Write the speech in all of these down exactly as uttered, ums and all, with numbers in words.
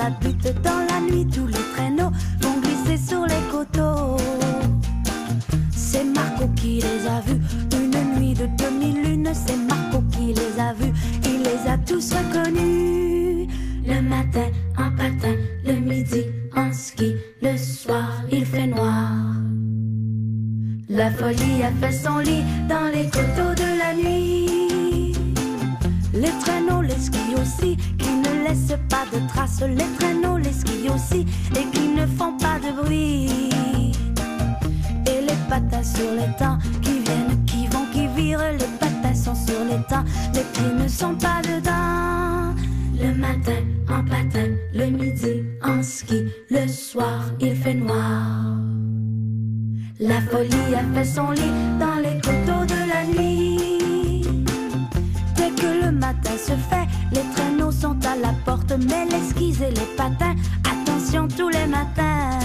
la butte dans la nuit, tous les traîneaux vont glisser sur les coteaux. C'est Marco qui les a vus, une nuit de demi-lune, c'est Marco qui les a vus, il les a tous reconnus. Le matin en patin, le midi en ski, le soir il fait noir. La folie a fait son lit dans les coteaux de la nuit. Les traîneaux, les skis aussi, qui ne laissent pas de traces. Les traîneaux, les skis aussi, et qui ne font pas de bruit. Et les patins sur les temps, qui viennent, qui vont, qui virent. Les patins sont sur les temps, les pieds ne sont pas dedans. Le matin en patin, le midi en ski, le soir il fait noir. La folie a fait son lit dans les coteaux de la nuit. Dès que le matin se fait, les traîneaux sont à la porte, mais les skis et les patins, attention tous les matins.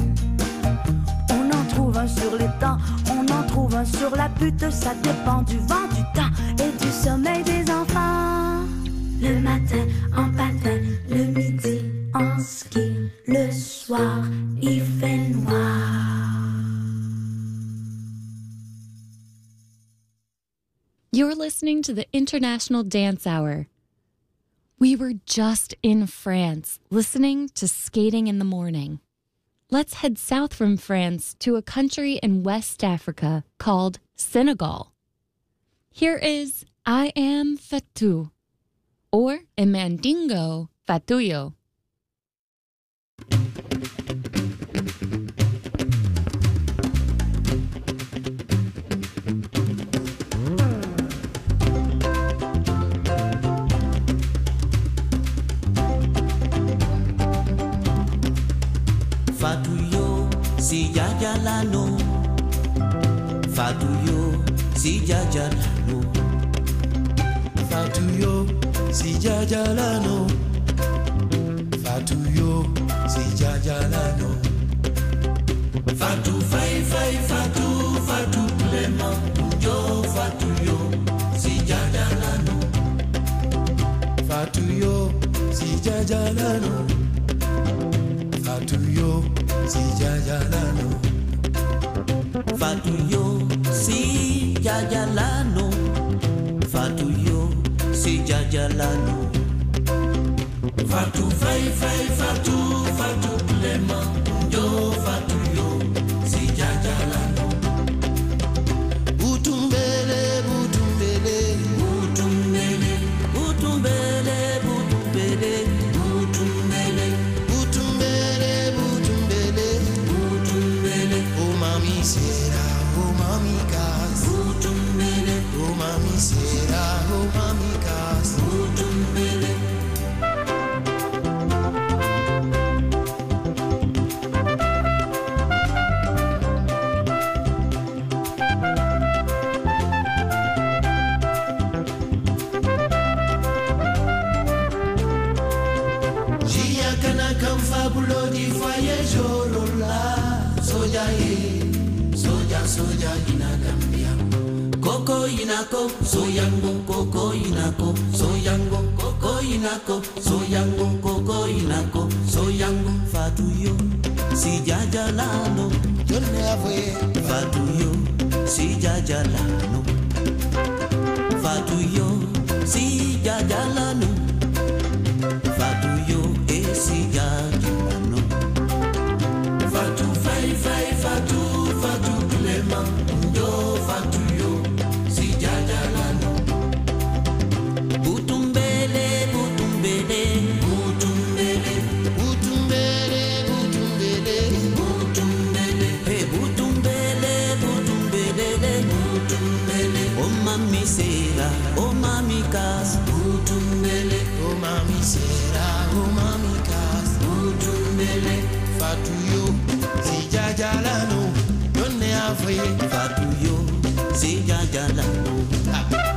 On en trouve un sur les temps, on en trouve un sur la butte, ça dépend du vent, du temps et du sommeil des enfants. Le matin en patin, le midi en ski, le soir il fait noir. You're listening to the International Dance Hour. We were just in France, listening to Skating in the Morning. Let's head south from France to a country in West Africa called Senegal. Here is I Am Fatou, or in Mandingo, Fatuyo. Fatuyo, si jajalano. Fatuyo, si jajalano. Fatuyo, si jajalano. Fatuyo, si jajalano. Fatu fai fai fatu fatu plema yo fatuyo, si jajalano. Fatuyo, si jajalano. Fatuyo, si jajalano. Fatuyo, si jajalano. Fatuyo, si jajalano. Fatu fai fai fatu fatu plema yo fatuyo, si jajalano. Butumbele, butumbele, Butumbele, butumbele, butumbele, butumbele, butumbele, butumbele. butumbele, Oh mami sera, oh mami cas. butumbele, Oh mami sera, oh mami cas. butumbele. Jia kana kan fabulo di foye jorola. Soja ye, soja soja ina Gambia. Coco inako, soyango, coco inako, soyango, coco inako, soyango, coco inako, soyango, fatuyo, si jajalano, Jone avoye, fatuyo, si jajalano, fatuyo, si jajalano, fatuyo, e si jajalano, fatu fai fai fatu fatu clema, yo fatuyo, si jajalano, butumbele, butumbele, butumbele, butumbele, butumbele. butumbele, hey butumbele, butumbele, butumbele, oh mami sera, oh mami kas, butumbele, Oh mami sera, oh mami cas. butumbele, Fatuyo, si jajalano. Jone avoye, fatuyo, si jajalano. ah.